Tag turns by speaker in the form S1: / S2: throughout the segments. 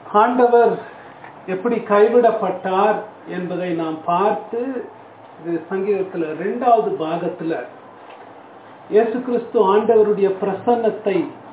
S1: ஆண்டவர் எப்படி கைவிடப்பட்டார் என்பதை நாம் பார்த்து, இது சங்கீதத்தில் 2வது பாகத்தில் இயேசு கிறிஸ்து ஆண்டவருடைய பிரசன்னத்தை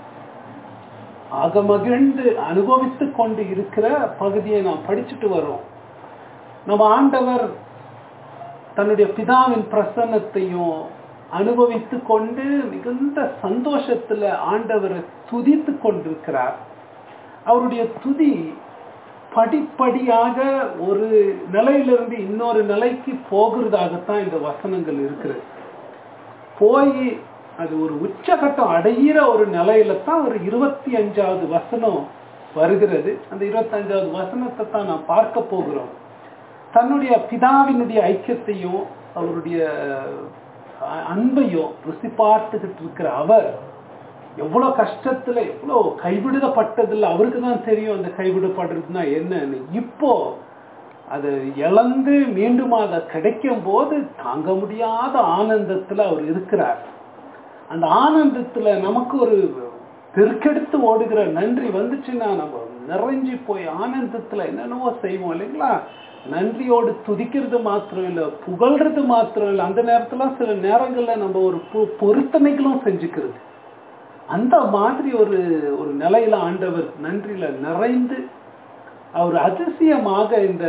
S1: அகமகிழ்ந்து அனுபவித்துக் கொண்டு இருக்கிற பகுதியை நாம் படிச்சுட்டு வரோம். நம்ம ஆண்டவர் தன்னுடைய பிதாவின் பிரசன்னத்தையும் அனுபவித்து கொண்டு மிகுந்த சந்தோஷத்துல ஆண்டவரை துதித்து கொண்டிருக்கிறார். அவருடைய துதி படிப்படியாக ஒரு நிலையிலிருந்து இன்னொரு நிலைக்கு போகிறதாகத்தான் இந்த வசனங்கள் இருக்கிறது. போய் அது ஒரு உச்சகட்டம் அடைகிற ஒரு நிலையில தான் ஒரு 25வது வசனம் வருகிறது. அந்த 25வது வசனத்தை தான் நாம் பார்க்க போகிறோம். தன்னுடைய பிதாவினுடைய ஐக்கியத்தையும் அவருடைய அன்பையும் ருசி பார்த்துக்கிட்டு இருக்கிற அவர் எவ்வளவு கஷ்டத்துல எவ்வளவு கைவிடப்பட்டதில்லை அவருக்கு தான் தெரியும். அந்த கைவிடப்படுறதுன்னா என்னன்னு இப்போ அதை இழந்து மீண்டும் அதை கிடைக்கும் போது தாங்க முடியாத ஆனந்தத்துல அவர் இருக்கிறார். அந்த ஆனந்தத்துல நமக்கு ஒரு பெருக்கெடுத்து ஓடுகிற நன்றி வந்துச்சுன்னா நம்ம நிறைஞ்சு போய் ஆனந்தத்துல என்னென்னவோ செய்வோம் இல்லைங்களா. நன்றியோடு துதிக்கிறது மாத்திரம் இல்லை, புகழ்றது மாத்திரம் இல்லை, அந்த நேரத்துல சில நேரங்கள்ல நம்ம ஒரு பொருத்தனைகளும் செஞ்சுக்கிறது. அந்த மாதிரி ஒரு நிலையில ஆண்டவர் நன்றியில நிறைந்து அவர் அதிசயமாக இந்த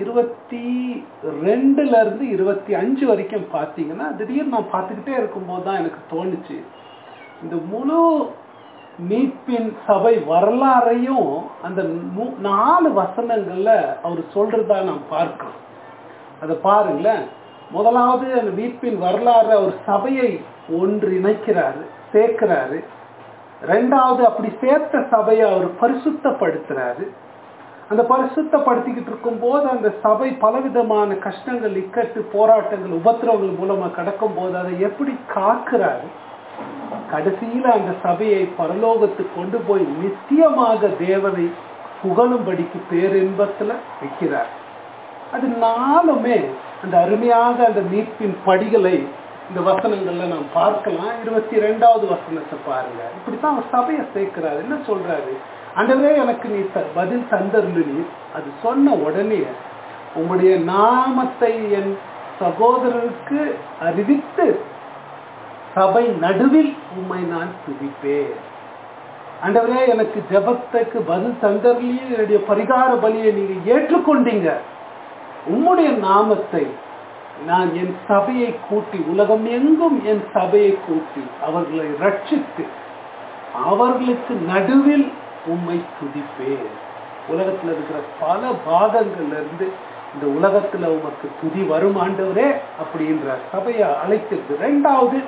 S1: 22ல இருந்து 25 வரைக்கும் பார்த்தீங்கன்னா, திடீர்னு நான் பார்த்துக்கிட்டே இருக்கும்போது தான் எனக்கு தோணுச்சு, இந்த முழு மீட்பின் சபை வரலாறையும் அந்த 4 வசனங்கள்ல அவர் சொல்றதா நாம் பார்க்கிறோம். அதை பாருங்களேன். முதலாவது அந்த மீட்பின் வரலாறு அவர் சபையை ஒன்றிணைக்கிறாரு, சேர்க்கிறாரு. 2வது அப்படி சேர்த்த சபையை அவர் பரிசுத்தப்படுத்துறாரு. அந்த பரிசுத்தப்படுத்திக்கிட்டு இருக்கும் போது அந்த சபை பலவிதமான கஷ்டங்கள், இக்கட்டு, போராட்டங்கள், உபத்திரவங்கள் மூலமா கடக்கும் போது அதை எப்படி காக்கிறாரு. கடைசியில அந்த சபையை பரலோகத்துக்கு கொண்டு போய் நித்தியமாக தேவனை புகழும்படிக்கு பேரின்பத்துல வைக்கிறார். அது 4மே அந்த அருமையாக அந்த மீட்பின் படிகளை இந்த வசனங்கள்ல நாம் பார்க்கலாம். 22வது வசனத்தை பாருங்க. இப்படித்தான் அவர் சபையை சேர்க்கிறாரு. என்ன சொல்றாரு? ஆண்டவரே, எனக்கு நீ பதில் தந்தருளு. நீர் அது சொன்ன உடனே உங்களுடைய நாமத்தை என் சகோதரருக்கு அறிவித்து சபை நடுவில் உம்மை நான் துதிப்பேன். ஆண்டவரே, எனக்கு ஜெபத்துக்கு பதில் தந்தருளி, என்னுடைய பரிகார பலியை நீங்க ஏற்றுக்கொண்டீங்க. உம்முடைய நாமத்தை நான் என் சபையை கூட்டி, உலகம் எங்கும் என் சபையை கூட்டி அவர்களை ரட்சித்து அவர்களுக்கு நடுவில் உம்மை துதிப்பேன். உலகத்துல இருக்கிற பல பாகங்கள்ல இருந்து இந்த உலகத்துல உமக்கு துதி வரும் ஆண்டவரே அப்படின்ற சபையை அழைக்கிறது. 2வது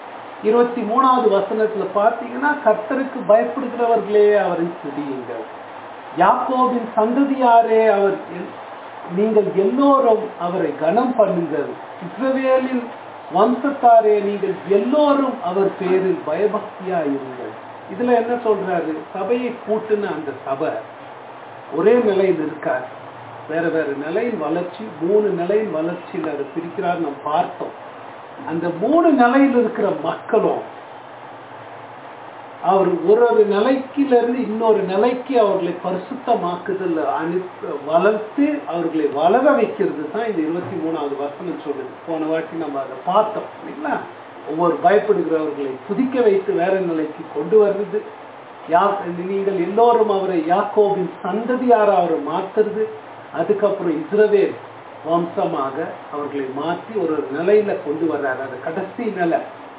S1: 23வது வசனத்துல பார்த்தீங்கன்னா, கர்த்தருக்கு பயப்படுகிறவர்களே அவரை துதியுங்கள். யாக்கோபின் சந்ததியாரே அவர் நீங்கள் எல்லோரும் அவரை கனம் பண்ணுங்கள். இஸ்ரவேலின் வம்சத்தாரே நீங்கள் எல்லோரும் அவர் பேரில் பயபக்தியா இருங்கள். இதுல என்ன சொல்றாரு? சபையை கூட்டுன அந்த சபை ஒரே நிலையில் இருக்காது, வேற வேற நிலையின் வளர்ச்சி, 3 நிலையின் வளர்ச்சியில் அதை பிரிக்கிறார். நாம் பார்த்தோம். அந்த 3 நிலையில் இருக்கிற மக்களும் அவர் ஒரு நிலைக்கிலிருந்து இன்னொரு நிலைக்கு அவர்களை பரிசுத்தமாக்குதல் வளர்த்து அவர்களை வளர வைக்கிறது தான் இந்த 23வது வசனம் சொல்லுது. போன வாட்டி நம்ம அதை பார்த்தோம் இல்லைங்களா. ஒவ்வொரு பயப்படுகிறவர்களை துதிக்க வைத்து வேற நிலைக்கு கொண்டு வருது. நீங்கள் எல்லோரும் அவரை யாக்கோபின் சந்ததியார அவரை மாத்துறது. அதுக்கப்புறம் இஸ்ரவேல் வம்சமாக அவர்களை மாற்றி ஒரு நிலையில கொண்டு வர்றாரு. அது கடைசி நிலை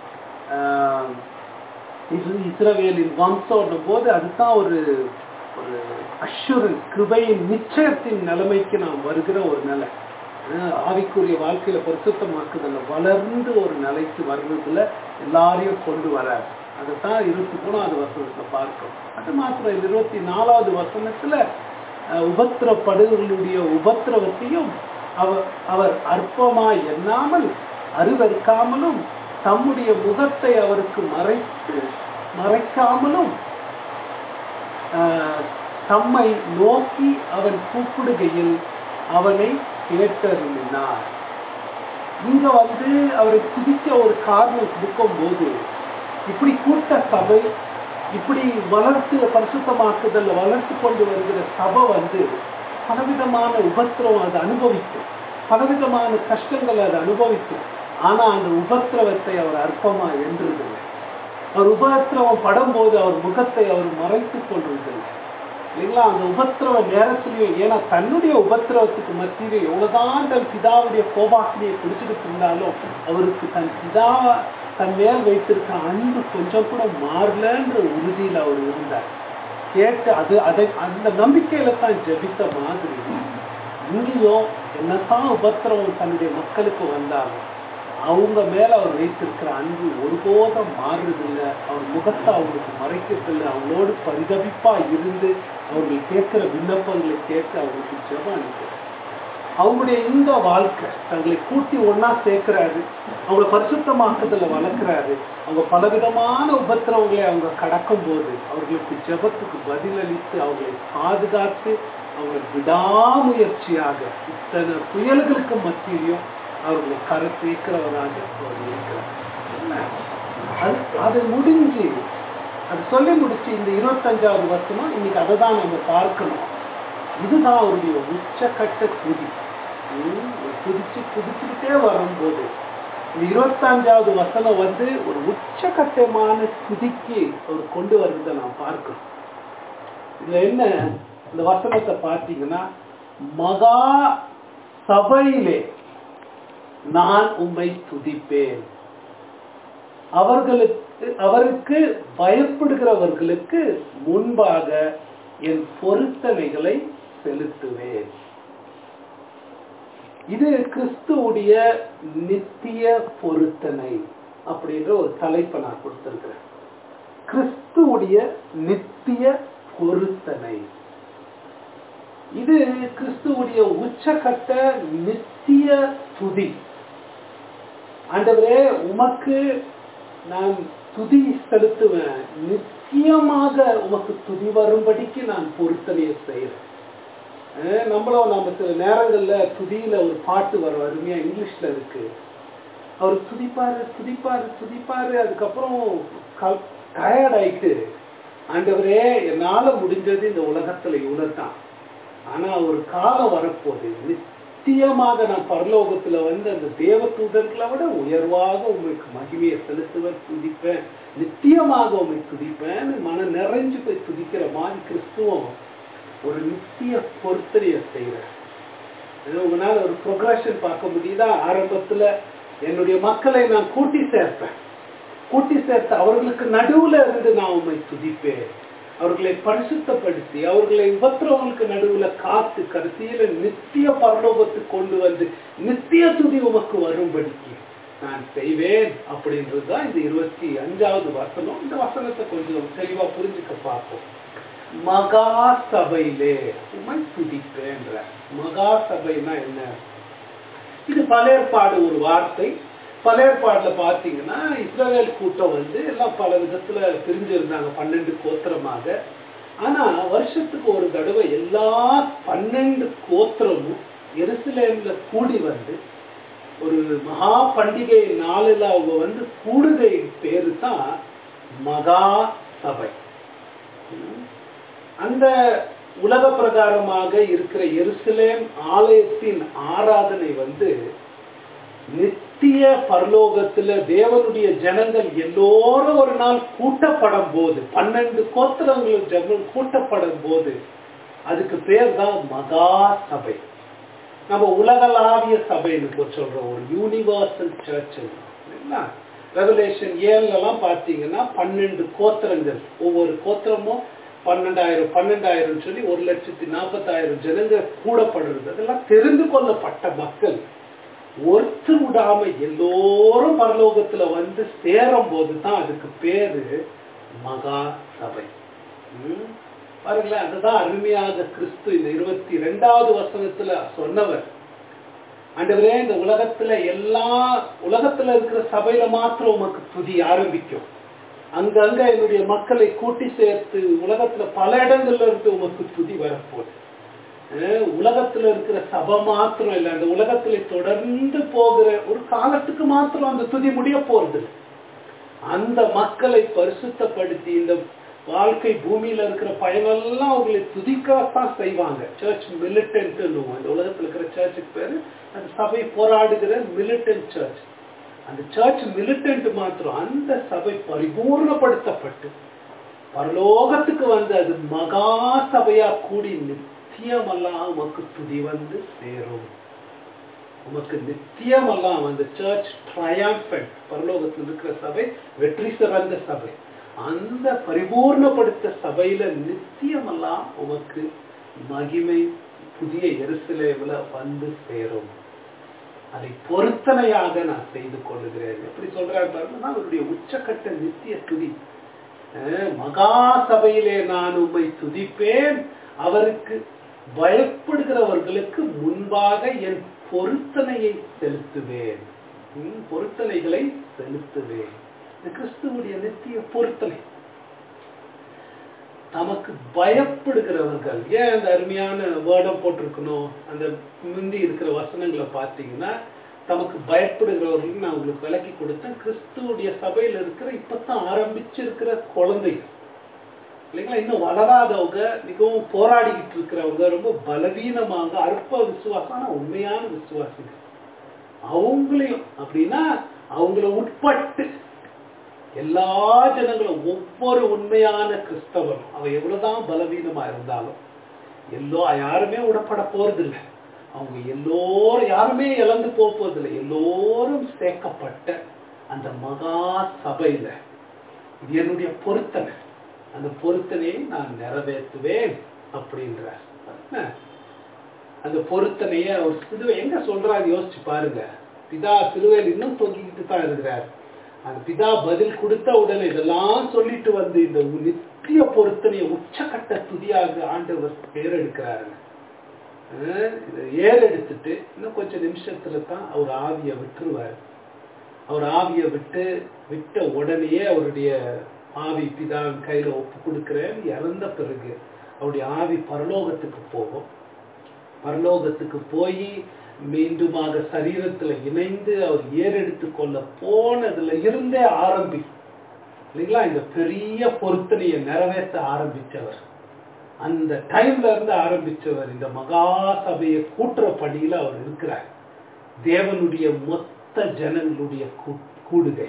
S1: இஸ்ரவேலின் வம்சம் போது அதுதான் ஒரு அஷூரன்ஸ், கிருபையின் நிச்சயத்தின் நிலைமைக்கு நாம் வருகிற ஒரு நிலை. ஆவிக்குரிய வாழ்க்கையில பரிசுத்தமாக்குதல்ல வளர்ந்து ஒரு நிலைக்கு வர்றதுல எல்லாரையும் கொண்டு வராரு. அதுதான் 23வது வசனத்தை பார்க்கிறோம். அது மாத்திரம் 24வது வசனத்துல உபத்திரப்படுகளுடைய உபத்திரவத்தையும் அவர் அற்பமாய் எண்ணாமல் அருவருக்காமலும் தம்முடைய முகத்தை அவருக்கு மறைக்காமலும் தம்மை நோக்கி அவன் கூப்பிடுகையில் அவனை கேட்டருளினார். இங்க அவரை துதிக்க ஒரு காரணம் கொடுக்கும் போது, இப்படி கூட்ட சபை இப்படி பரிசுத்தமாக்குதல் வளர்த்து கொண்டு வருகிற சபை பலவிதமான உபத்திரவம் அதை அனுபவிக்கும், பலவிதமான கஷ்டங்கள் அதை அனுபவிக்கும். ஆனா அந்த உபத்திரவத்தை அவர் அற்பமா என்றதில்லை. அவர் உபத்திரவம் படும்போது அவர் முகத்தை அவர் மறைத்துக் கொள்வதில்லை இல்லைங்களா? அந்த உபத்திரவ நேரத்திலையும், ஏன்னா தன்னுடைய உபத்திரவத்துக்கு மத்தியிலே எவ்வளவுதான் தன் பிதாவுடைய கோபாக்கினியை பிடிச்சிட்டு இருந்தாலும் அவருக்கு தன் மேல் வைத்திருக்கிற அன்பு கொஞ்சம் கூட மாறலன்ற உறுதியில் அவர் இருந்தார். கேட்டு அந்த நம்பிக்கையில தான் ஜெபித்த மாதிரி இங்கேயும் என்னதான் உபத்திரவம் தன்னுடைய மக்களுக்கு வந்தாலும் அவங்க மேல அவர் வைத்திருக்கிற அன்பு ஒருபோதும் மாறுறதில்லை. அவர் முகத்தை அவங்களுக்கு மறைக்கிறதில்லை. அவங்களோடு பரிதவிப்பா இருந்து அவர்கள் கேட்கிற விண்ணப்பங்களை கேட்டு அவங்களுக்கு ஜெபம் அனுப்புறாரு. அவங்களுடைய இந்த வாழ்க்கை தங்களை கூட்டி ஒன்னா சேர்க்கிறாரு, அவங்களை பரிசுத்தமாக்குதல வளர்க்கிறாரு. அவங்க பலவிதமான உபத்திரவங்களை அவங்க கடக்கும் போது அவர்களுக்கு ஜெபத்துக்கு பதிலளித்து அவங்களை பாதுகாத்து அவங்களை விடாமுயற்சியாக இத்தனை புயல்களுக்கு மத்தியிலையும் அவர்களை கருத்தேக்கிறவராக அவர் இருக்கிறார். அது முடிஞ்சு அது சொல்லி முடிச்சு இந்த 25வது வசனம் இன்னைக்கு அதை தான் நம்ம பார்க்கணும். இதுதான் அவருடைய உச்சக்கட்ட துதி. குதிச்சுக்கிட்டே வரும்போது இந்த 25வது வசனம் ஒரு உச்சக்கட்டமான துதிக்கு அவர் கொண்டு வருவதை நாம் பார்க்கணும். இதுல என்ன, இந்த வசனத்தை பார்த்தீங்கன்னா, மகா சபையிலே நான் உம்மை துதிப்பேன், அவருக்கு பயப்படுகிறவர்களுக்கு முன்பாக என் பொருத்தனைகளை செலுத்துவேன். இது கிறிஸ்துவுடைய நித்திய பொருத்தனை அப்படின்ற ஒரு தலைப்பை நான் கொடுத்திருக்கிறேன். கிறிஸ்துவுடைய நித்திய பொருத்தனை, இது கிறிஸ்துவுடைய உச்சக்கட்ட நித்திய துதி. ஆண்டவரே உமக்கு நான் துதி செலுத்துவேன், நிச்சயமாக உமக்கு துதி வரும்படிக்கு நான் பொருத்தனையை செய்யறேன். நம்ம சில நேரங்கள்ல துதியில ஒரு பாட்டு வரும், அருமையா இங்கிலீஷ்ல இருக்கு. அவர் துதிப்பாரு துதிப்பாரு துதிப்பாரு, அதுக்கப்புறம் டயர்ட் ஆயிட்டு, ஆண்டவரே என்னால முடிஞ்சது இந்த உலகத்துல இவ்வளவுதான், ஆனா ஒரு காலம் வரப்போகுது நிச்சயமாக நான் பரலோகத்துல அந்த தேவ தூதர்களை விட உயர்வாக உங்களுக்கு மகிமையை செலுத்துவேன், துதிப்பேன், நிச்சயமாக உண்மை துதிப்பேன், மன நிறைஞ்சு போய் துதிக்கிற மாதிரி கிறிஸ்துவம் ஒரு நித்திய பொருத்தனையை செய்யறேன். உங்களால ஒரு ப்ரொக்ரஷன் பார்க்க முடியுதா? ஆரம்பத்துல என்னுடைய மக்களை நான் கூட்டி சேர்ப்பேன், கூட்டி சேர்த்து அவர்களுக்கு நடுவுல இருந்து நான் உண்மை துதிப்பேன், அவர்களை பரிசுத்தப்படுத்தி அவர்களை உபத்திரவங்களுக்கு நடுவுல காத்து கடைசியில நித்திய பரலோகத்துக்கு கொண்டு வந்து நித்திய துதி உமக்கு வரும்படிக்கு நான் செய்வேன் அப்படின்றதுதான் இந்த 25வது வசனம். இந்த வசனத்தை கொஞ்சம் தெளிவா புரிஞ்சுக்க பார்ப்போம். மகா சபையிலே உம்மை துதிப்பேன்ற மகா சபைனா என்ன? இது பழையற்பாடு ஒரு வார்த்தை. பழையற்பாடுல பாத்தீங்கன்னா இஸ்ரவேல் கூட்டம் எல்லாம் பல விதத்துல பிரிஞ்சிருந்தாங்க 12 கோத்திரமாக. ஆனா வருஷத்துக்கு ஒரு தடவை எல்லா 12 கோத்திரமும் எருசலேம்ல கூடி ஒரு மகா பண்டிகை நாளில் அவங்க கூடுகை பேரு தான் மகா சபை. அந்த உலக பிரகாரமாக இருக்கிற எருசலேம் ஆலயத்தின் ஆராதனை நித்திய பரலோகத்துல தேவனுடைய ஜனங்கள் எல்லோரும் ஒரு நாள் கூட்டப்படும் போது 12 கோத்திரங்கள் ஜனம் கூட்டப்படும் போது அதுக்கு பேர் தான் மகா சபை. நம்ம உலகளாவிய சபைன்னு சொல்றோம், ஒரு யூனிவர்சல் சர்ச். ரெவலேஷன் 7 பாத்தீங்கன்னா 12 கோத்திரங்கள், ஒவ்வொரு கோத்திரமும் 12,000 சொல்லி 1,40,000 ஜனங்கள் கூடப்படுறது. அதெல்லாம் தெரிந்து கொள்ளப்பட்ட மக்கள் ஒருத்தர் விடாம எல்லோரும் பரலோகத்துல சேரும் போதுதான் அதுக்கு பேரு மகா சபை. பாருங்களேன், அதுதான் அருமையாக கிறிஸ்து இந்த 22வது வசனத்துல சொன்னவர். ஆண்டவரே இந்த உலகத்துல இருக்கிற சபையில மாத்திரம் உமக்கு துதி ஆரம்பிக்கும், அங்கங்க என்னுடைய மக்களை கூட்டி சேர்த்து உலகத்துல பல இடங்கள்ல இருந்து உமக்கு துதி வரப்போகுது. உலகத்துல இருக்கிற சபை மாத்திரம் இல்லை, அந்த உலகத்துல தொடர்ந்து போகிற ஒரு காலத்துக்கு மாத்திரம் அந்த துதி முடிய போறது. அந்த மக்களை பரிசுத்தப்படுத்தி இந்த வாழ்க்கை பூமியில இருக்கிற பயனெல்லாம் அவங்களை துதிக்கத்தான் செய்வாங்க. சர்ச் மிலிட்டன்ட், இந்த உலகத்தில் இருக்கிற சர்ச்சுக்கு பேரு அந்த சபை போராடுகிற மிலிட்டன்ட் சர்ச். அந்த சர்ச் மிலிட்டன்ட் மாத்திரம் அந்த சபை பரிபூர்ணப்படுத்தப்பட்டு பரலோகத்துக்கு வந்து அது மகா சபையா கூடி நித்தியமெல்லாம் உமக்கு துதி வந்து சேரும். உமக்கு நித்தியமெல்லாம் அந்த சர்ச் ட்ரையம்பன்ட், பரலோகத்தில் இருக்கிற சபை வெற்றி சிறந்த சபை, அந்த பரிபூர்ணப்படுத்த சபையில நித்தியமெல்லாம் உமக்கு மகிமை புதிய எருசலேமில் வந்து சேரும். அதை பொருத்தனையாக நான் செய்து கொள்ளுகிறேன். எப்படி சொல்றாரு பாருங்க, அவருடைய உச்சக்கட்ட நித்திய துதி. மகா சபையிலே நான் உம்மை துதிப்பேன், அவருக்கு பயப்படுகிறவர்களுக்கு முன்பாக என் பொருத்தனையை செலுத்துவேன். பொருத்தனைகளை செலுத்துவேன். கிறிஸ்துவுடைய நித்திய பொருத்தனை. தமக்கு பயப்படுகிறவர்கள், ஏன் அந்த அருமையான வேர்டம் போட்டிருக்கணும்? அந்த முந்தி இருக்கிற வசனங்களை பார்த்தீங்கன்னா தமக்கு பயப்படுகிறவர்கள் நான் உங்களுக்கு விளக்கி கொடுத்தேன். கிறிஸ்துவுடைய சபையில் இருக்கிற இப்பதான் ஆரம்பிச்சிருக்கிற குழந்தைகள் இல்லைங்களா, இன்னும் வளராதவங்க, மிகவும் போராடிக்கிட்டு இருக்கிறவங்க, ரொம்ப பலவீனமாக அற்ப விசுவாசம் ஆனா உண்மையான விசுவாசிகள், அவங்களையும் அப்படின்னா அவங்கள உட்பட்டு எல்லா ஜனங்களும், ஒவ்வொரு உண்மையான கிறிஸ்தவரும் அவன் எவ்வளவுதான் பலவீனமா இருந்தாலும் யாருமே விடப்பட போறதில்லை. அவங்க எல்லோரும் யாருமே இழந்து போவதில்லை. எல்லோரும் சேர்க்கப்பட்ட அந்த மகா சபையில இது என்னுடைய பொருத்தனை, அந்த பொருத்தனையை நான் நிறைவேற்றுவேன் அப்படின்ற அந்த பொருத்தனைய ஒரு சிலுவை எங்க சொல்றாரு யோசிச்சு பாருங்க. பிதா சிலுவையில் இன்னும் தொங்கிக்கிட்டு தான் இருக்கிறார். அந்த பிதா பதில் கொடுத்த உடனே இதெல்லாம் சொல்லிட்டு வந்து இந்த நித்திய பொருத்தனையை உச்சக்கட்ட துதியாக ஆண்டவர் ஏறெடுக்கிறாருங்க. ஏறெடுத்துட்டு இன்னும் கொஞ்சம் நிமிஷத்துல தான் அவர் ஆவியை விட்டுருவார். அவர் ஆவியை விட்ட உடனேயே அவருடைய ஆவி பிதாவின் கையில ஒப்பு கொடுக்கிறேன். இறந்த பிறகு அவருடைய ஆவி பரலோகத்துக்கு போகும். பரலோகத்துக்கு போய் மீண்டுமாக சரீரத்துல இணைந்து அவர் ஏறெடுத்து கொள்ள போனதுல இருந்தே ஆரம்பிக்கும் இல்லைங்களா, இந்த பெரிய பொருத்தனையை நிறைவேற்ற ஆரம்பிச்சவர். அந்த டைம்ல இருந்து ஆரம்பிச்சவர் இந்த மகா சபையை கூட்டுற படியில அவர் இருக்கிறார். தேவனுடைய மொத்த ஜனங்களுடைய கூடுகை.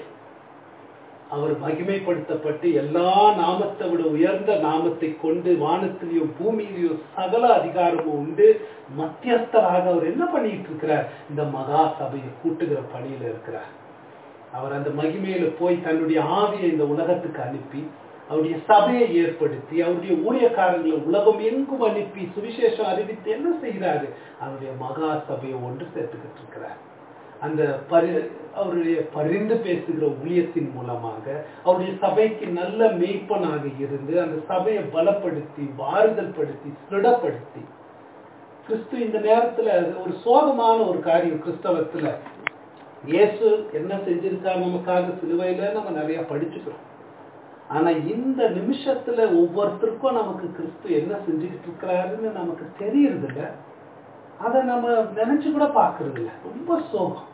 S1: அவர் மகிமைப்படுத்தப்பட்டு எல்லா நாமத்தை விட உயர்ந்த நாமத்தை கொண்டு வானத்திலேயும் பூமியிலேயும் சகல அதிகாரமும் உண்டு மத்தியஸ்தராக அவர் என்ன பண்ணிட்டு இருக்கிறார்? இந்த மகா சபையை கூட்டுகிற பணியில இருக்கிறார். அவர் அந்த மகிமையில போய் தன்னுடைய ஆவியை இந்த உலகத்துக்கு அனுப்பி அவருடைய சபையை ஏற்படுத்தி அவருடைய ஊழியக்காரர்களை உலகம் எங்கும் அனுப்பி சுவிசேஷம் அறிவித்து என்ன செய்கிறாரு? அவருடைய மகா சபையை ஒன்று சேர்த்துக்கிட்டு இருக்கிறார். அந்த அவருடைய பரிந்து பேசுகிற ஊழியத்தின் மூலமாக அவருடைய சபைக்கு நல்ல மேய்ப்பனாக இருந்து அந்த சபையை பலப்படுத்தி வாறுதல் படுத்தி திடப்படுத்தி கிறிஸ்து இந்த நேரத்துல ஒரு சோகமான ஒரு காரியம் கிறிஸ்தவத்துல. இயேசு என்ன செஞ்சிருக்காரு நமக்காக சிலுவையில நம்ம நிறைய படிச்சுக்கிறோம். ஆனா இந்த நிமிஷத்துல ஒவ்வொருத்தருக்கும் நமக்கு கிறிஸ்து என்ன செஞ்சுக்கிட்டு இருக்கிறாருன்னு நமக்கு தெரியறது இல்லை. அதை நம்ம நினைச்சு கூட பாக்குறது இல்லை. ரொம்ப சோகம்.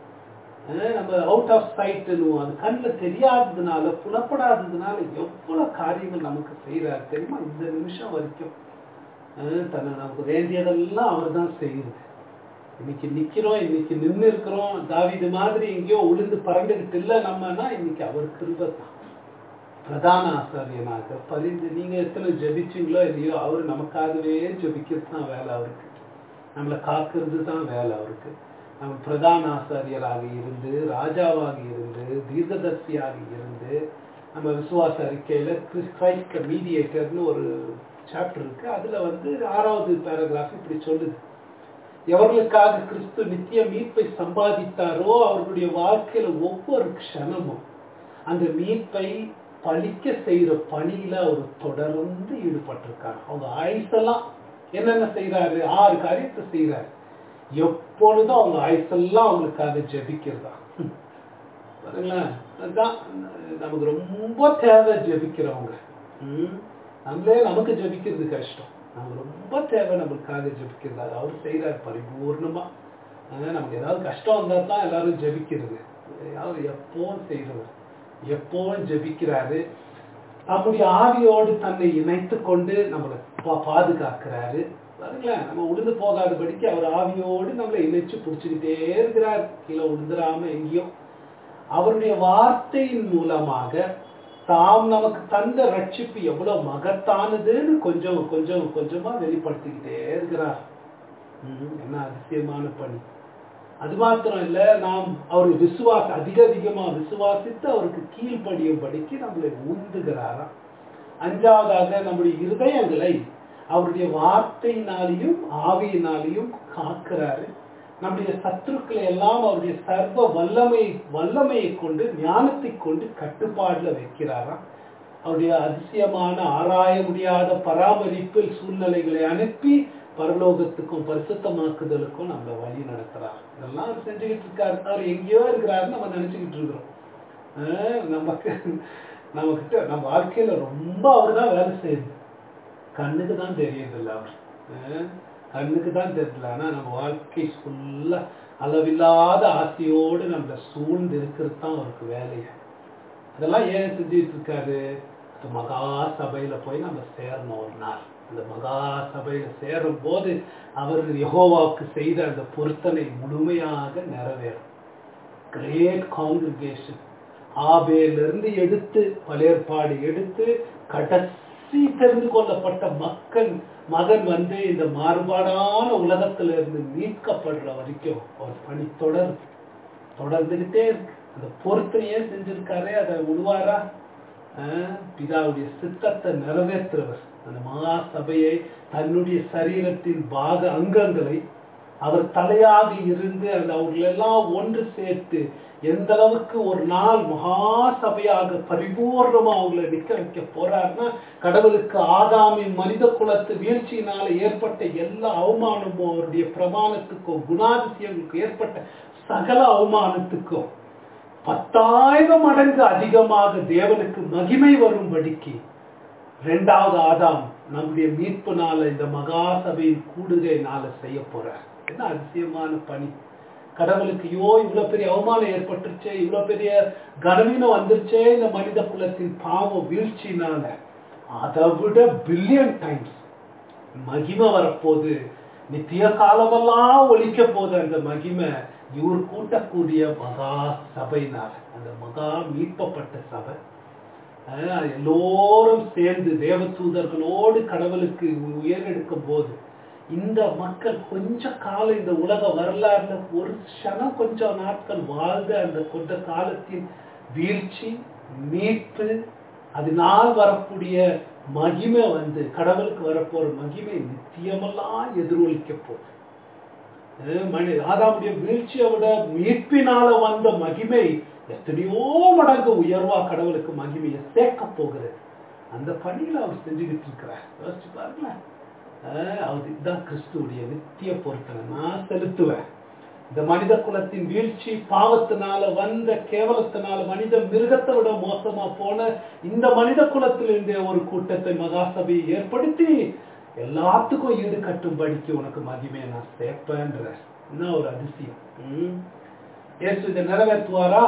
S1: நம்ம அவுட் ஆஃப் சைட், அது கண்ணில் தெரியாததுனால புலப்படாததுனால எவ்வளவு காரியங்கள் நமக்கு செய்யறாரு தெரியுமா? இந்த நிமிஷம் வரைக்கும் தன்னை நமக்கு வேண்டியதெல்லாம் அவர் தான் செய்யுது. இன்னைக்கு நிக்கிறோம், இன்னைக்கு நின்று இருக்கிறோம். தாவீது மாதிரி எங்கேயோ உளுந்து பறந்துகிட்டு இல்லை நம்மனா, இன்னைக்கு அவர் கிருபை தான். பிரதான ஆசாரியனாக பரிந்து நீங்க எத்தனை ஜபிச்சீங்களோ இல்லையோ அவர் நமக்காகவே ஜபிக்கிறது தான் வேலை அவருக்கு. நம்மளை காக்கிறது தான் வேலை அவருக்கு. நம்ம பிரதான ஆசாரியராக இருந்து ராஜாவாக இருந்து தீர்க்கதர்சியாக இருந்து நம்ம விசுவாச அறிக்கையில கிரைஸ்ட் மீடியேட்டர்னு ஒரு சாப்டர் இருக்கு. அதுல 6வது பேராகிராஃப் இப்படி சொல்லுது: எவர்களுக்காக கிறிஸ்து நித்திய மீட்பை சம்பாதித்தாரோ அவர்களுடைய வாழ்க்கையில ஒவ்வொரு க்ஷணமும் அந்த மீட்பை பழிக்க செய்யற பணியில அவர் தொடர்ந்து ஈடுபட்டிருக்காரு. அவங்க ஆயுசெல்லாம் என்னென்ன செய்யறாரு? 6 காரியத்தை செய்யறாரு. எப்பொழுதும் அவங்க ஆயுசெல்லாம் அவங்களுக்காக ஜெபிக்கிறதா பாருங்களேன். அதுதான் நமக்கு ரொம்ப தேவை. ஜெபிக்கிறவங்க நம்மளே நமக்கு ஜெபிக்கிறது கஷ்டம். நமக்கு ரொம்ப தேவை நம்மளுக்காக ஜெபிக்கிறது. அது அவர் செய்யறாரு பரிபூர்ணமா. நமக்கு ஏதாவது கஷ்டம் வந்தா தான் எல்லாரும் ஜெபிக்கிறது. அவர் எப்பவும் செய்யறவர், எப்பவும் ஜெபிக்கிறாரு. நம்முடைய ஆவியோடு தன்னை இணைத்து கொண்டு நம்மளை பாதுகாக்கிறாரு. பாருங்களேன், நம்ம உளுந்து போகாதபடிக்கு அவர் ஆவியோடு நம்மளை இணைச்சு பிடிச்சுக்கிட்டே இருக்கிறார், கீழே உளுந்துராம எங்கேயும். அவருடைய வார்த்தையின் மூலமாக தாம் நமக்கு தந்த ரட்சிப்பு எவ்வளவு மகத்தானதுன்னு கொஞ்சம் கொஞ்சம் கொஞ்சமா வெளிப்படுத்திக்கிட்டே இருக்கிறார். என்ன அதிசயமான பணி! அது மாத்திரம் இல்ல, நாம் அவரு அதிகமா விசுவாசித்து அவருக்கு கீழ்ப்படியும்படிக்கு நம்மளை உந்துகிறாராம். அஞ்சாவதாக நம்முடைய இருதயங்களை அவருடைய வார்த்தையினாலையும் ஆவியினாலையும் காக்கிறாரு. நம்முடைய சத்துருக்களை எல்லாம் அவருடைய சர்வ வல்லமையை கொண்டு ஞானத்தை கொண்டு கட்டுப்பாடுல வைக்கிறாராம். அவருடைய அதிசயமான ஆராய முடியாத பராமரிப்பில் சூழ்நிலைகளை அனுப்பி பரலோகத்துக்கும் பரிசுத்தமாக்குதலுக்கும் நம்மளை வழி நடத்துறார். இதெல்லாம் அவர் செஞ்சுக்கிட்டு இருக்காரு. அவர் எங்கேயோ இருக்கிறாருன்னு நம்ம நினைச்சுக்கிட்டு இருக்கிறோம். நம்மகிட்ட நம்ம வாழ்க்கையில ரொம்ப அவர் தான் வேலை செய்யுது. கண்ணுக்கு தான் தெரியறதில்ல. அவர் கண்ணுக்கு தான் தெரியல. ஆனா நம்ம வாழ்க்கை ஃபுல்லா அளவில்லாத ஆசையோடு நம்மளை சூழ்ந்து இருக்கிறது தான் அவருக்கு வேலையை. அதெல்லாம் ஏன் செஞ்சுட்டு இருக்காரு? மகா சபையில போய் நம்ம சேரணும். ஒரு நாள் அந்த மகா சபையில சேரும் போது அவர் யெகோவாவுக்கு செய்த அந்த பொருத்தனை முழுமையாக நிறைவேறும். கிரேட் காங்கிரிகேஷன், ஆபேலிருந்து எடுத்து பழையற்பாடு எடுத்து கடைசி தெரிந்து கொள்ளப்பட்ட மகன் இந்த மாறுபாடான உலகத்திலிருந்து மீட்கப்படுற வரைக்கும் அவர் பணி தொடர்ந்துகிட்டே இருக்கு. அந்த பொருத்தனையே செஞ்சிருக்காரு. அதை விடுவாரா? பிதாவுடைய சித்தத்தை நிறைவேற்றுறவர். அந்த மகா சபையை, தன்னுடைய சரீரத்தின் அங்கங்களை அவர் தலையாக இருந்து அந்த அவர்களெல்லாம் ஒன்று சேர்த்து எந்த அளவுக்கு ஒரு நாள் மகா சபையாக பரிபூர்ணமா அவங்களை நிக்க வைக்க போறாருன்னா, கடவுளுக்கு ஆதாமின் மனித குலத்து வீழ்ச்சியினால ஏற்பட்ட எல்லா அவமானமும், அவருடைய பிரமாணத்துக்கும் குணாதிசயங்களுக்கும் ஏற்பட்ட சகல அவமானத்துக்கும் 10,000 மடங்கு அதிகமாக தேவனுக்கு மகிமை வரும்படிக்கு இரண்டாவது ஆதாம் நம்முடைய மீட்புனால இந்த மகா சபையின் கூடுகையினால செய்ய போறார். என்ன அதிசயமான பணி! கடவுளுக்கு இவ்வளவு பெரிய அவமானம் ஏற்பட்டுருச்சே, இவ்வளவு பெரிய கனவீனம் வந்துருச்சே இந்த மனித குலத்தின் பாவம் வீழ்ச்சினால, அதை விட பில்லியன் டைம்ஸ் மகிமை வரப்போது. நித்திய காலமெல்லாம் ஒழிக்க போது அந்த மகிமை இவர் கூட்டக்கூடிய மகா சபையினால, அந்த மகா மீட்பப்பட்ட சபை. எல்லோரும் சேர்ந்து தேவதூதர்களோடு கடவுளுக்கு உயர்ந்தெடுக்கும் போது இந்த மக்கள் கொஞ்ச காலம் இந்த உலக வரலாறுல ஒரு க்ஷணம் கொஞ்சம் நாட்கள் வாழ்ந்த அந்த கொஞ்ச காலத்தின் வீழ்ச்சி, மீட்பு, அதனால் வரக்கூடிய மகிமை கடவுளுக்கு வரப்போற மகிமை நித்தியமெல்லாம் எதிரொலிக்க போகுது. ஆதாமுடைய வீழ்ச்சியை விட மீட்பினால வந்த மகிமை எத்தனையோ மடங்கு உயர்வா கடவுளுக்கு மகிமையை சேர்க்க போகிறது. அந்த பணியில அவர் செஞ்சுக்கிட்டு இருக்கிறார். யோசிச்சு பாருங்களேன். இதுதான் கிறிஸ்துவுடைய நித்திய பொருத்தனை. நான் செலுத்துவேன். இந்த மனித குலத்தின் வீழ்ச்சி, பாவத்தினால வந்த கேவலத்தினால மனித மிருகத்தை விட மோசமா போன இந்த மனித குலத்திலிருந்தே ஒரு கூட்டத்தை மகாசபையை ஏற்படுத்தி எல்லாத்துக்கும் ஈடு கட்டும்படிக்கு உனக்கு மகிமையை நான் சேர்ப்பேன்ற என்ன ஒரு அதிசயம். இயேசு இதை நிறைவேற்றுவாரா?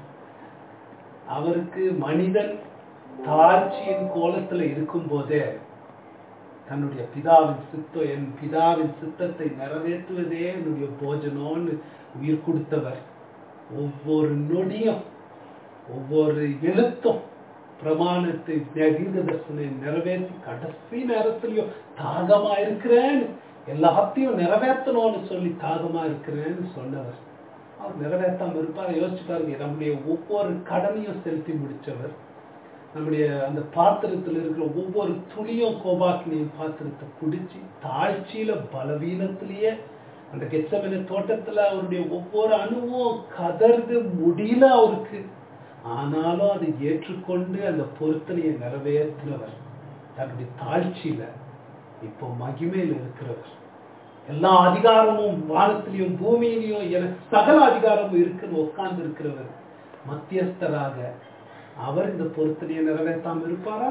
S1: அவருக்கு மனிதன் தாழ்ச்சியின் கோலத்துல இருக்கும் போதே தன்னுடைய என் பிதாவின் சித்தத்தை நிறைவேற்றுவதே என்னுடைய போஜனம்னு உயிர் கொடுத்தவர். ஒவ்வொரு நொடியும், ஒவ்வொரு எழுத்தும் பிரமாணத்தை தீர்க்கதரிசனை நிறைவேற்றி கடைசி நேரத்திலையும் தாகமா இருக்கிறேன், எல்லாத்தையும் நிறைவேற்றணும்னு சொல்லி தாகமா இருக்கிறேன்னு சொன்னவர். அவர் நிறைவேற்றாம இருப்பார்? யோசிச்சு பாருங்க. நம்முடைய ஒவ்வொரு கடனையும் செலுத்தி முடிச்சவர். நம்முடைய அந்த பாத்திரத்தில் இருக்கிற ஒவ்வொரு துளியும் கோபாக்கினியும் பாத்திரத்தை குடிச்சு தாழ்ச்சியில பலவீனத்திலேயே அந்த கெத்செமனே தோட்டத்துல அவருடைய ஒவ்வொரு அணுவும் கதர்ந்து முடியல அவருக்கு. ஆனாலும் அதை ஏற்றுக்கொண்டு அந்த பொருத்தனையை நிறைவேற்றினவர். தன்னுடைய தாழ்ச்சியில இப்போ மகிமையில இருக்கிறவர். எல்லா அதிகாரமும் வானத்திலையும் பூமியிலையும் எனக்கு சகல அதிகாரமும் இருக்குன்னு உட்கார்ந்து இருக்கிறவர். மத்தியஸ்தராக அவர் இந்த பொருத்தனையை நிறைவேற்றாம இருப்பாரா?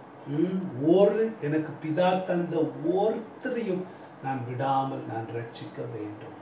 S1: எனக்கு பிதா தந்த ஒருத்தரையும் நான் விடாமல் நான் ரட்சிக்க வேண்டும்.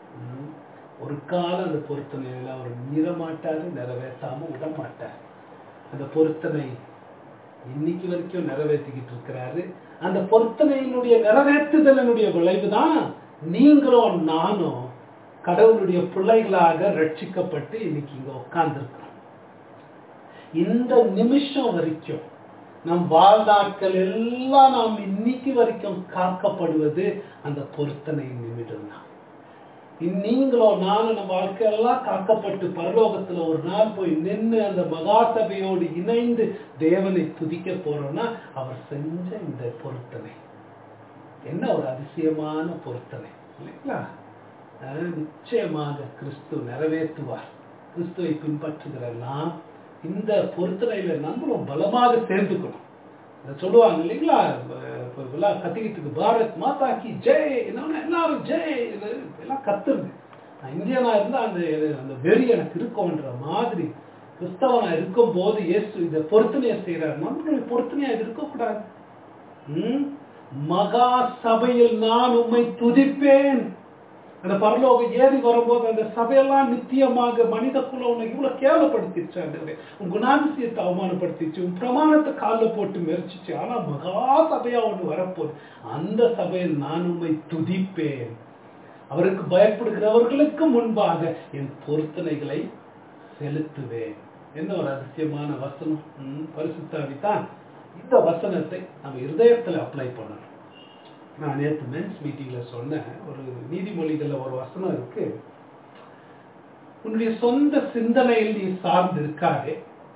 S1: ஒரு காலம் அந்த பொருத்தனையில அவர் மீற மாட்டாரு, நிறைவேற்றாம விட மாட்டார். அந்த பொருத்தனை இன்னைக்கு வரைக்கும் நிறைவேற்றிக்கிட்டு இருக்கிறாரு. அந்த பொருத்தனையினுடைய நிறைவேற்றுதலினுடைய விளைவுதான் நீங்களும் நானும் கடவுளுடைய பிள்ளைகளாக ரட்சிக்கப்பட்டு இன்னைக்கு இங்க உட்கார்ந்துருக்கிறோம். இந்த நிமிஷம் வரைக்கும் நம் வாழ்நாட்கள் எல்லாம் நாம் இன்னைக்கு வரைக்கும் காக்கப்படுவது அந்த பொருத்தனை நிமிடம் தான். நீங்களோ நானும் நம்ம வாழ்க்கையெல்லாம் காக்கப்பட்டு பரலோகத்துல ஒரு நாள் போய் நின்று அந்த மகாசபையோடு இணைந்து தேவனை துதிக்க போறோம்னா அவர் செஞ்ச இந்த பொருத்தனை என்ன ஒரு அதிசயமான பொருத்தனை இல்லைங்களா? நிச்சயமாக கிறிஸ்து நிறைவேற்றுவார். கிறிஸ்துவை பின்பற்றுகிறெல்லாம் இந்த பொருத்தனையில நம்மளும் பலமாக சேர்ந்துக்கணும். சொல்லுவாங்க இல்லைங்களா, கத்திக்கிட்டு பாரத் மாதா கி ஜெய், எல்லாரும் ஜெய் எல்லாம் கத்துருது. இந்தியனா இருந்தா அந்த வெறி எனக்கு இருக்கும்ன்ற மாதிரி கிறிஸ்தவனா இருக்கும் போது இயேசு இந்த பொருத்தனையை செய்யறாரு. நம்மளுடைய பொருத்தனையா இது இருக்கக்கூடாது. மகா சபையில் நான் உம்மை துதிப்பேன். அந்த பரலோகம் ஏறி வரும்போது அந்த சபையெல்லாம் நித்தியமாக மனித குலம் உன்னை இவ்வளவு கேவலப்படுத்திடுச்சு, உன் குணாதிசயத்தை அவமானப்படுத்திச்சு, உன் பிரமாணத்தை காலில் போட்டு மெரிச்சிச்சு. ஆனா மகா சபையா ஒண்ணு வரப்போகுது. அந்த சபையில் நான் உம்மை துதிப்பேன். அவருக்கு பயப்படுகிறவர்களுக்கு முன்பாக என் பொருத்தனைகளை செலுத்துவேன். என்ன ஒரு அதிசயமான வசனம்! பரிசுத்தாவிதான் இந்த வசனத்தை நம்ம இருதயத்துல அப்ளை பண்ணணும். நான் நேற்று மென்ஸ் மீட்டிங்ல சொன்னேன், ஒரு நீதிமொழிகள்ல ஒரு வசனம் இருக்கு, உன்னுடைய சொந்த சிந்தனையில் நீ சார்ந்து இருக்காதே,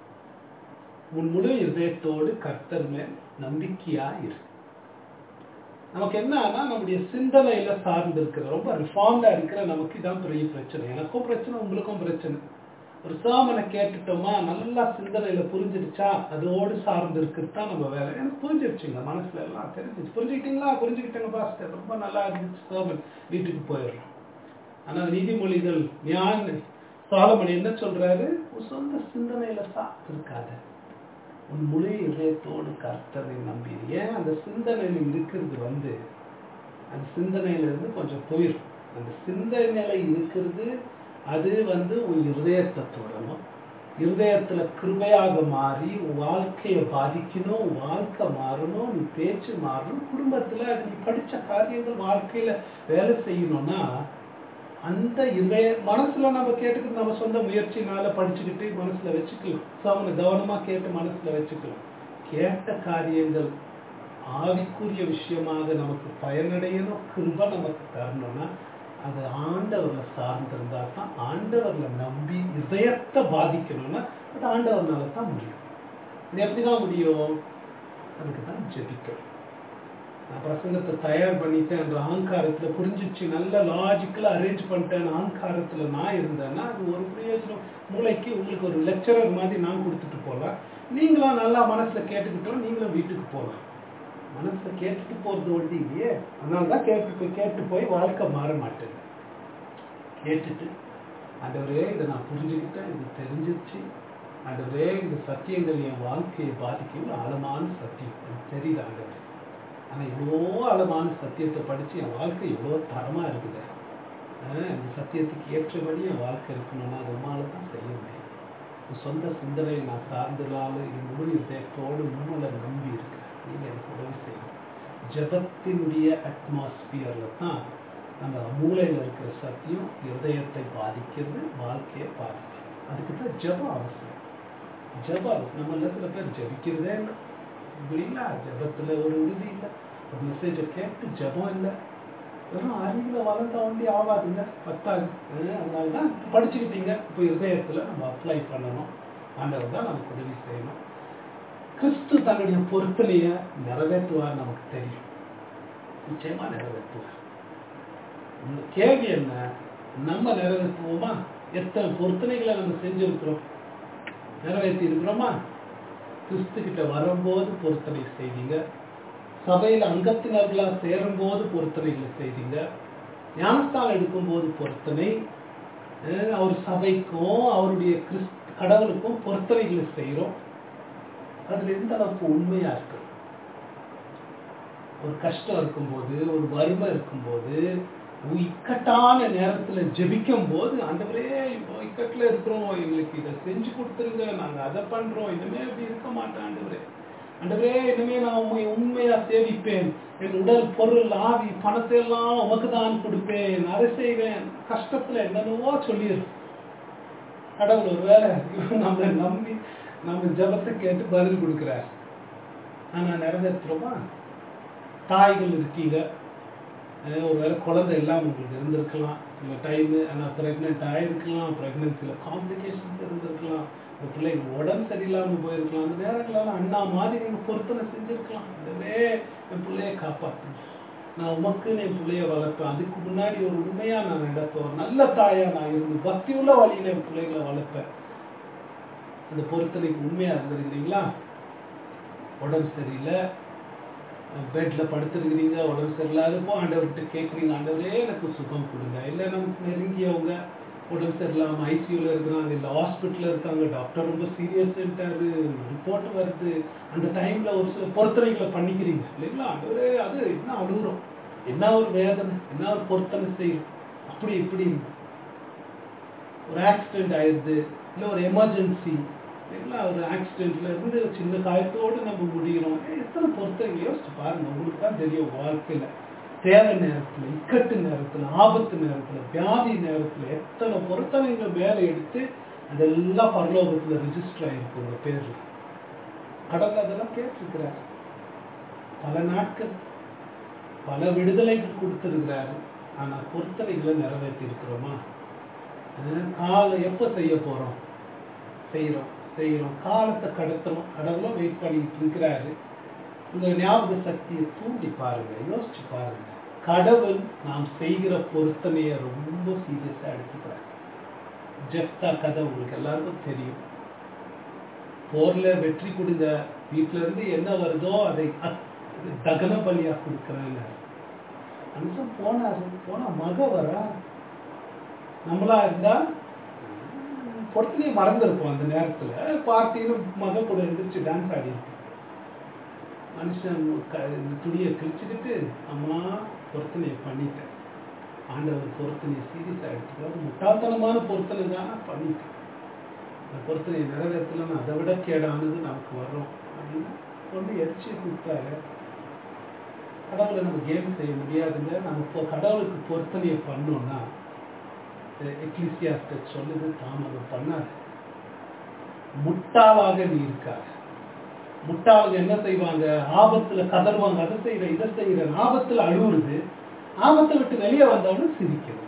S1: உன் முழு இதயத்தோடு கர்த்தர் மேல் நம்பிக்கையா இரு. நமக்கு என்னன்னா நம்முடைய சிந்தனையில சார்ந்து இருக்கிற ரொம்ப ரிஃபார்ம்டா இருக்கிற நமக்கு இதான் பெரிய பிரச்சனை. எனக்கும் பிரச்சனை, உங்களுக்கும் பிரச்சனை. ஒரு சாமனை கேட்டுட்டோமா, நல்லா சிந்தனையில புரிஞ்சிடுச்சா, அதோடு சார்ந்து இருக்கிறது தான் நம்ம வேலை. எனக்கு புரிஞ்சிருச்சுங்க, மனசுல எல்லாம் தெரிஞ்சிச்சு. புரிஞ்சுக்கிட்டீங்களா? புரிஞ்சுக்கிட்டேங்க பாஸ்டர், ரொம்ப நல்லா இருந்துச்சு சாமன், வீட்டுக்கு போயிடுறோம். ஆனா நீதிமொழிகள் சாலமன் என்ன சொல்றாரு? உன் சொந்த சிந்தனையில சார்ந்து இருக்காத, உன் முழு இதயத்தோடு கர்த்தரை நம்பி. ஏன் அந்த சிந்தனையில இருக்கிறது அந்த சிந்தனையில இருந்து கொஞ்சம் போயிடும். அந்த சிந்தனையில இருக்கிறது அது உன் இருதயத்தை தொடரும். இருதயத்துல கிருபையாக மாறி உன் வாழ்க்கையை பாதிக்கணும், உன் வாழ்க்கை மாறணும், நீ பேச்சு மாறணும், குடும்பத்துல நீ படிச்ச காரியங்கள் வாழ்க்கையில வேலை செய்யணும்னா அந்த இதய மனசுல நம்ம கேட்டுக்கிட்டு நம்ம சொந்த முயற்சினால படிச்சுக்கிட்டு மனசுல வச்சுக்கலாம். அவனை கவனமா கேட்டு மனசுல வச்சுக்கலாம். கேட்ட காரியங்கள் ஆவிக்குரிய விஷயமாக நமக்கு பயனடையணும், கிருபை நமக்கு தரணும்னா அது ஆண்டவர்ல சார்ந்திருந்தா தான், ஆண்டவர்ல நம்பி இதயத்தை பாதிக்கணும்னா அது ஆண்டவர்னால தான் முடியும். இது எப்படிதான் முடியும்? அதுக்கு தான் ஜெபிக்கணும். நான் பிரசங்கத்தை தயார் பண்ணிட்டேன் என்ற அகங்காரத்துல புரிஞ்சிச்சு, நல்ல லாஜிக்கலா அரேஞ்ச் பண்ணிட்டேன் அகங்காரத்துல நான் இருந்தேன்னா அது ஒரு பிரயோஜனம். மூளைக்கு உங்களுக்கு ஒரு லெக்சரர் மாதிரி நான் கொடுத்துட்டு போகலாம். நீங்களும் நல்லா மனசுல கேட்டுக்கிட்டோம், நீங்களும் வீட்டுக்கு போகலாம். மனசுல கேட்டுட்டு போறது ஒண்டி இல்லையே, அதனாலதான் கேட்டு போய் வாழ்க்கை மாற மாட்டேன். கேட்டுட்டு ஆண்டவரே இதை நான் புரிஞ்சுக்கிட்டேன், இது தெரிஞ்சிருச்சு, ஆண்டவரே இந்த சத்தியங்கள் என் வாழ்க்கையை பாதிக்கும், ஆழமான சத்தியம் எனக்கு தெரியுது ஆண்டவரே. ஆனா இவ்வளோ ஆழமான சத்தியத்தை படிச்சு என் வாழ்க்கை இவ்வளோ தரமா இருக்குது. இந்த சத்தியத்துக்கு ஏற்றபடி என் வாழ்க்கை இருக்கணும்னா அது உமால தான் செய்ய முடியும். சொந்த சிந்தனை நான் சார்ந்தலாலும் என் முழு இதயத்தோடு உண்மையில நம்பி இருக்கிறேன். நீங்க எனக்கு உதவி செய்யணும். ஜபத்தினுடைய அட்மாஸ்பியர்ல தான் நம்ம மூளையில இருக்கிற சத்தியம் இருதயத்தை பாதிக்கிறது, வாழ்க்கையை பாதிக்கிறது. அதுக்கு தான் ஜபம் அவசியம். ஜபம் நம்ம சில பேர் ஜபிக்கிறதே இல்லை இல்லைங்களா? ஜபத்துல ஒரு உறுதி இல்லை, ஒரு மெசேஜை கேட்டு ஜபம் இல்லை, வெறும் அறிவுல வளர்ந்த ஒண்டி ஆகாதுங்க, பத்தாது. அதனாலதான் படிச்சுக்கிட்டீங்க, இப்போ இருதயத்துல நம்ம அப்ளை பண்ணணும். ஆண்டவர் தான் நமக்கு உதவி செய்யணும். கிறிஸ்து தன்னுடைய பொருத்தனைய நிறைவேற்றுவார், நமக்கு தெரியும், நிச்சயமா நிறைவேற்றுவார். இந்த கேள்வி என்ன? நம்ம நிறைவேற்றுவோமா? எத்தனை பொருத்தனைகளை நம்ம செஞ்சிருக்கிறோம், நிறைவேற்றி இருக்கிறோமா? கிறிஸ்து கிட்ட வரும்போது பொருத்தனை செய்வீங்க, சபையில அங்கத்தினர்களா சேரும் போது பொருத்தனைகளை செய்வீங்க, ஞானஸ்தானம் எடுக்கும் போது பொருத்தனை, அவர் சபைக்கும் அவருடைய கடவுளுக்கும் பொருத்தனைகளை செய்யறோம். அதுல எந்த அளவுக்கு உண்மையா இருக்கு? ஒரு கஷ்டம் இருக்கும்போது, ஒரு வறுமை இருக்கும்போது, இக்கட்டான நேரத்துல ஜெபிக்கும் போது, ஆண்டவரே இக்கட்டுல இருக்கிறோம், எங்களுக்கு இதை செஞ்சு கொடுத்துருங்க, நாங்க அதை பண்றோம், இனிமே இப்படி இருக்க மாட்டோம் ஆண்டவரே, ஆண்டவரே இனிமே நான் உண்மையா சேவிப்பேன், என் உடல் பொருள் ஆவி பணத்தை எல்லாம் உமக்கு தான் கொடுப்பேன், அதை செய்வேன். கஷ்டத்துல என்னென்னவோ சொல்லிடுறோம். கடவுள் ஒருவேளை நம்மளை நம்பி நம்ம ஜபத்தை கேட்டு பதில் கொடுக்கிறார். ஆனா நிறைவேற்றுறோமா? தாய்கள் இருக்கீங்க, ஒருவேளை குழந்தை எல்லாம் உங்களுக்கு இருந்திருக்கலாம், சில டைமு ஆனால் ப்ரெக்னென்ட் ஆகிருக்கலாம், ப்ரெக்னென்சியில் காம்ப்ளிகேஷன்ஸ் இருந்திருக்கலாம், உங்கள் பிள்ளைங்க உடம்பு சரியில்லாமல் போயிருக்கலாம். அந்த நேரங்களெல்லாம் அண்ணா மாதிரி நீங்கள் பொருத்தனை செஞ்சுருக்கலாம். அதுவே என் பிள்ளைய காப்பாற்றுங்க, நான் உமக்குன்னு என் பிள்ளைய வளர்ப்பேன், அதுக்கு முன்னாடி ஒரு உண்மையாக நான் நடப்பேன், நல்ல தாயாக நான் இருந்து பக்தியுள்ள வழியில் என் பிள்ளைகளை வளர்ப்பேன். அந்த பொருத்தனைக்கு உண்மையாக இருந்திருக்கிறீங்களா? உடம்பு சரியில்லை, பெட்ல படுத்துருக்கிறீங்க, உடம்பு சரியில்லாதப்போ ஆண்டவர்கிட்ட கேட்குறீங்க, ஆண்டவரே எனக்கு சுகம் கொடுங்க. இல்லை நமக்கு நெருங்கியவங்க உடம்பு சரியில்லாமல் ஐசியூவில் இருக்கிறாங்க, இல்லை ஹாஸ்பிட்டலில் இருக்காங்க, டாக்டர் ரொம்ப சீரியஸ்ன்ட்டாரு, ரிப்போர்ட் வருது, அந்த டைமில் ஒரு சில பொருத்தனைகளை பண்ணிக்கிறீங்க இல்லைங்களா? ஆண்டவரே அது என்ன அழுகுறோம், என்ன ஒரு வேதனை, என்ன ஒரு பொருத்தனை செய்யும், அப்படி இப்படி ஒரு ஆக்சிடென்ட் ஆயிடுது, இல்லை ஒரு எமர்ஜென்சி இல்லைங்களா, ஒரு ஆக்சிடென்ட்ல இருந்து சின்ன காயத்தோடு நம்ம முடிகிறோம். எத்தனை பொறுத்தவங்க யோசிச்சு பாருங்க, உங்களுக்கு தான் தெரியும். வாழ்க்கையில தேவை நேரத்துல, இக்கட்டு நேரத்துல, ஆபத்து நேரத்துல, வியாதி நேரத்துல எத்தனை பொருத்தனைகளை மேல எடுத்து அதெல்லாம் பரலோகத்துல ரெஜிஸ்டர் ஆயிருக்கு உங்க பேர்ல. கடவுள் அதெல்லாம் கேட்டிருக்கிறார். பல நாட்கள் பல விடுதலைகள் கொடுத்திருக்கிறாரு. ஆனா பொருத்தனைகளை நிறைவேற்றி இருக்கிறோமா? காலம் எப்ப செய்ய போறோம்? செய்யறோம் காலத்தை கடத்துறோம். கடவுளும் வெயிட் பண்ணிட்டு இருக்கிறாரு. உங்க ஞாபக சக்தியை தூண்டி பாருங்க, யோசிச்சு பாருங்க. கடவுள் நாம் செய்கிற பொருத்தனைய ரொம்ப சீரியஸா எடுத்துக்கிறார். ஜெப்தா கதை உங்களுக்கு எல்லாருக்கும் தெரியும். போர்ல வெற்றி கொடுங்க, வீட்டுல இருந்து என்ன வருதோ அதை தகன பலியா கொடுக்கிறேன். மனுஷன் போனா மக வரா. நம்மளா இருந்தா பொருத்தனையை மறந்துருப்போம். அந்த நேரத்துல பார்ட்டின்னு மக கூட எழுந்திரிச்சு டான்ஸ் ஆடி மனுஷன் துணியை கிழிச்சுக்கிட்டு அம்மா பொருத்தனையை பண்ணிட்டேன். ஆண்டவர் பொருத்தனையை சீரியஸா எடுத்துக்கிறது. முட்டாள்தனமான பொருத்தனை தான் பண்ணிட்டேன். அந்த பொருத்தனையை நிறைவேற்றலன்னு அதை விட கேடானது நமக்கு வரும் அப்படின்னு கொண்டு எரிச்சு கொடுத்தாரு. கடவுளை நம்ம கேம் செய்ய முடியாதுங்க. நம்ம கடவுளுக்கு பொருத்தனையை பண்ணோம்னா எக்லிசியாஸ்டஸ் சொல்லுது, தாமதம் பண்ணாது. முட்டாளாக நீ இருக்காது. முட்டாளுங்க என்ன செய்வாங்க? ஆபத்துல கதறுவாங்க, அதை செய்யற இதை செய்யற, ஆபத்துல அழுவுறது, ஆபத்தை விட்டு வெளியே வந்தவனு சிரிக்கிறது.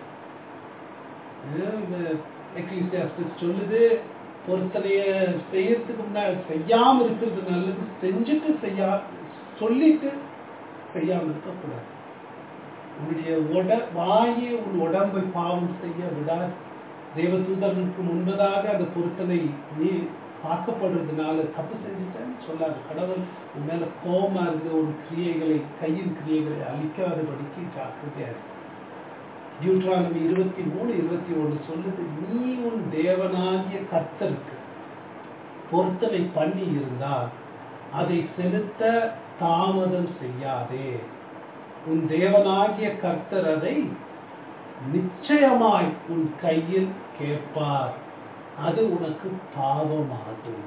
S1: எக்லிசியாஸ்டஸ் சொல்லுது, பொருத்தனைய செய்யறதுக்கு முன்னாடி செய்யாம இருக்கிறது நல்லது, செஞ்சுட்டு சொல்லிட்டு செய்யாம இருக்கக்கூடாது. உன்னுடைய வாயை உன் உடம்பை பாவம் செய்ய விடாது. தேவதூதர்களுக்கு முன்பதாக அந்த பொருத்தனை நீ பார்க்கப்படுறதுனால தப்பு செஞ்சுட்டேன்னு சொல்லாது. கடவுள் உன் மேல கோபமா இருந்து ஒரு கையின் கிரியைகளை அழிக்காதபடிக்கு ஜாக்கிரதையா இருக்கு. டியூட்ரானமி 23:21 சொல்லுது, நீ உன் தேவனாகிய கர்த்தருக்கு பொருத்தனை பண்ணி இருந்தால் அதை செலுத்த தாமதம் செய்யாதே. உன் தேவனாகிய கர்த்தர் அதை நிச்சயமாய் உன் கையில் கேட்பார், அது உனக்கு பாவமாகும்.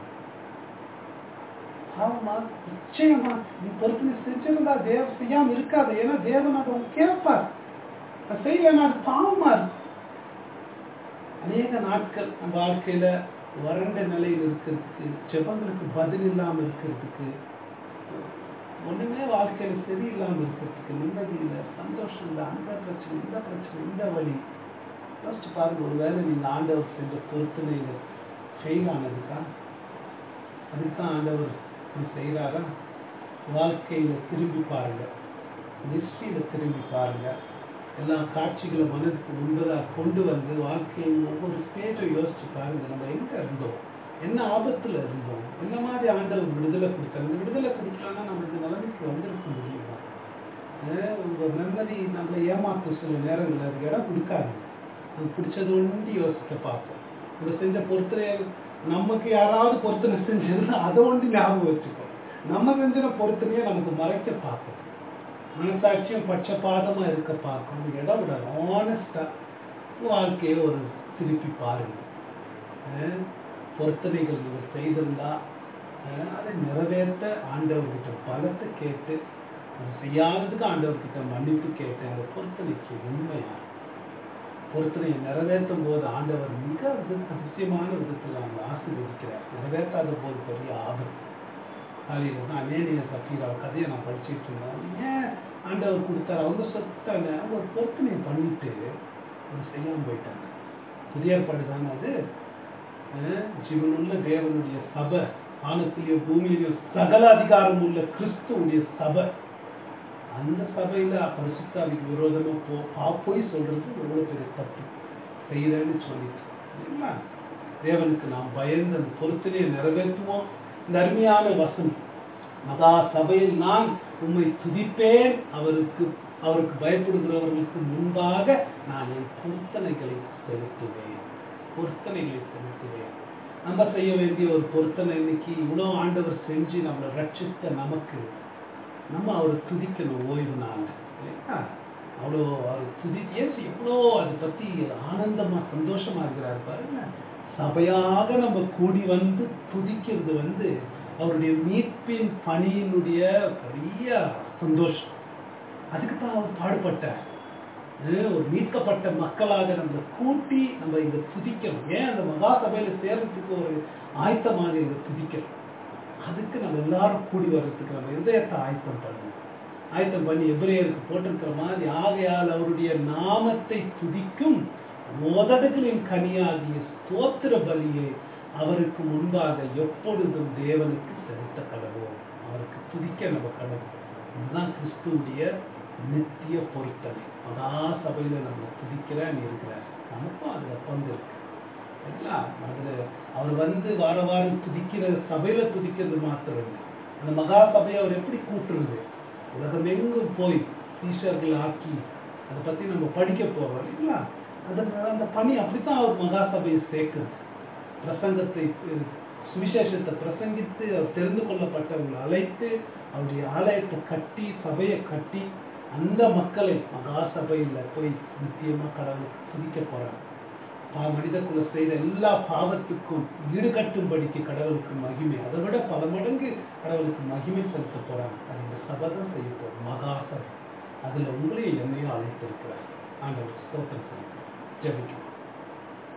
S1: நிச்சயமா நீ பொருத்தனை செஞ்சிருந்தா செய்யாம இருக்காது. ஏன்னா தேவன் அதை கேட்பார். செய்யலன்னா அது பாவமா இருக்கும். அநேக நாட்கள் நம்ம வாழ்க்கையில வறண்ட நிலையில் இருக்கிறதுக்கு, ஜெபங்களுக்கு பதில் இல்லாம இருக்கிறதுக்கு, ஒண்ணுமே வாழ்க்கையில சரியில்லாம இருக்கிறதுக்கு, நிம்மதி இல்லை, சந்தோஷம் இல்லை, அந்த பிரச்சனை, இந்த பிரச்சனை, இந்த வழி. யோசிச்சு பாருங்க, ஒருவேளை நீங்க ஆண்டவர் செஞ்ச பொருத்தனைகள் ஃபெயில் ஆனதுக்கா? அதுக்குதான் ஆண்டவர் செய்யறாரா? வாழ்க்கையில திரும்பி பாருங்க, ஹிஸ்டரியில திரும்பி பாருங்க, எல்லா காட்சிகளும் மனதுக்கு முன்பதாக கொண்டு வந்து வாழ்க்கையின் ஒவ்வொரு ஸ்டேஜும் யோசிச்சு பாருங்க. நம்ம எங்க இருந்தோம், என்ன ஆபத்துல இருந்தோம், என்ன மாதிரி ஆண்டவர் விடுதலை கொடுத்தாங்க. விடுதலை கொடுக்கலன்னா நம்ம இந்த நிலைமைக்கு வந்திருக்க முடியுமா? உங்க மெமரி நம்மளை ஏமாற்ற சில நேரங்கள் அது இடம் கொடுக்காது. அது பிடிச்சது ஒண்டி யோசிக்க பார்ப்போம். நம்ம செஞ்ச பொறுத்தனை, நமக்கு யாராவது பொறுத்தனை செஞ்சதுன்னா அதை ஒண்டி ஞாபகம் வச்சுப்போம். நம்ம செஞ்ச பொறுத்தனையே நமக்கு மறைக்க பார்ப்போம். மனசாட்சியும் பட்சபாதமா இருக்க பார்க்கணும். இடம் விட ஆனஸ்டா வாழ்க்கையை ஒரு திருப்பி பாருங்க. பொருத்தனைகள் நீங்கள் செய்திருந்தா அதை நிறைவேற்ற ஆண்டவர்கிட்ட பலத்தை கேட்டு அது செய்யாததுக்கு ஆண்டவர்கிட்ட மன்னிப்பு கேட்டு அந்த பொருத்தனைக்கு உண்மையா பொருத்தனையை நிறைவேற்றும் போது ஆண்டவர் மிக அதிசயமான விதத்தில் அவங்க ஆசீர்வதிக்கிறார். நிறைவேற்றாத போது பெரிய ஆபத்து. காலையில் தான் அனேனியா சப்பீரா கதையை நான் படிச்சுட்டு இருந்தேன். ஏன் ஆண்டவர் கொடுத்தாரு? அவங்க சொத்தாங்க. அவங்க ஒரு பொருத்தனையை பண்ணிட்டு அவங்க செய்யாமல் போயிட்டாங்க. புதிய ஏற்பாடு தானே அது. ஜீவனுள்ள தேவனுடைய சபை, வானத்திலேயோ பூமியிலேயோ சகல அதிகாரம் உள்ள கிறிஸ்துவுடைய சபை. அந்த சபையில பரிசுத்தாவிக்கு விரோதமா போய் சொல்றது எவ்வளவு பெரிய தப்பு செய்யறேன்னு சொல்லிட்டு இல்லைங்களா? தேவனுக்கு நாம் பயந்து அந்த பொருத்தனையை நிறைவேற்றுவோம். இந்த அருமையான வசனம், மகா சபையில் நான் உம்மை துதிப்பேன், அவருக்கு பயப்படுகிறவர்களுக்கு முன்பாக நான் என் பொருத்தனைகளை செலுத்துவேன். பொருத்தனைகளை செலுத்துவேன். நம்ம செய்ய வேண்டிய ஒரு பொருத்தனை இன்னைக்கு இவ்வளோ ஆண்டவர் செஞ்சு நம்மளை ரட்சித்த நமக்கு நம்ம அவரை துதிக்கணும் ஓய்வு நாள் இல்லைங்களா? அவ்வளோ அவர் ஏசு எவ்வளோ அதை பற்றி ஆனந்தமாக சந்தோஷமாக இருக்கிறார் பாருங்க. சபையாக நம்ம கூடி வந்து துதிக்கிறது அவருடைய மீட்பின் பணியினுடைய பெரிய சந்தோஷம். அதுக்கு தான் அவர் பாடுபட்டார். ஒரு மீட்கப்பட்ட மக்களாக நம்மளை கூட்டி நம்ம இங்க துதிக்கணும். ஏன் அந்த மகா சபையில சேர்றதுக்கு ஒரு ஆயத்தமாக இங்க துதிக்கணும். அதுக்கு நம்ம எல்லாரும் கூடி வர்றதுக்கு நம்ம இதயத்தை ஆயத்தம் பண்ணணும். ஆயத்தம் பண்ணி எபிரேயருக்கு போட்டிருக்கிற மாதிரி ஆகையால் அவருடைய நாமத்தை துதிக்கும் உதடுகளின் கனியாகிய ஸ்தோத்திர பலியை அவருக்கு முன்பாக எப்பொழுதும் தேவனுக்கு செலுத்த கடவோம். அவருக்கு துதிக்க நம்ம கடவுள். இதுதான் கிறிஸ்துவுடைய நித்திய பொருத்தனை. மகா சபையில நம்ம துதிக்கிறேன்னு இருக்கிறார். நமக்கும் அதுல பங்கு இருக்கு. அதுல அவர் வார வாரம் துதிக்கிற சபையில துதிக்கிறது மாத்திரம் இல்லை. அந்த மகா சபையை அவர் எப்படி கூட்டுறது, உலகம் எங்கும் போய் சீஷர்கள் ஆக்கி அதை பத்தி நம்ம படிக்க போறோம் இல்லைங்களா? அந்த பணி அப்படித்தான் அவர் மகா சபையை சேர்க்கிறது. பிரசங்கத்தை சுவிசேஷத்தை பிரசங்கித்து அவர் தெரிந்து கொள்ளப்பட்டவங்களை அழைத்து அவருடைய ஆலயத்தை கட்டி சபையை கட்டி அந்த மக்களை மகா சபையில போய் நித்தியமா கடவுளுக்கு துதிக்க போறாங்க. மனித குல செய்த எல்லா பாவத்துக்கும் ஈடுகட்டும்படிக்கு கடவுளுக்கு மகிமை, அதை விட பல மடங்கு கடவுளுக்கு மகிமை செலுத்த போறாங்க. அது இந்த சபை தான் செய்ய போறோம், மகா சபை. அதுல உங்களையும் என்னையும் அழைத்திருக்கிறார். ஆண்டவர் ஸ்தோத்திரம் செய்ய ஜெபிக்கும்.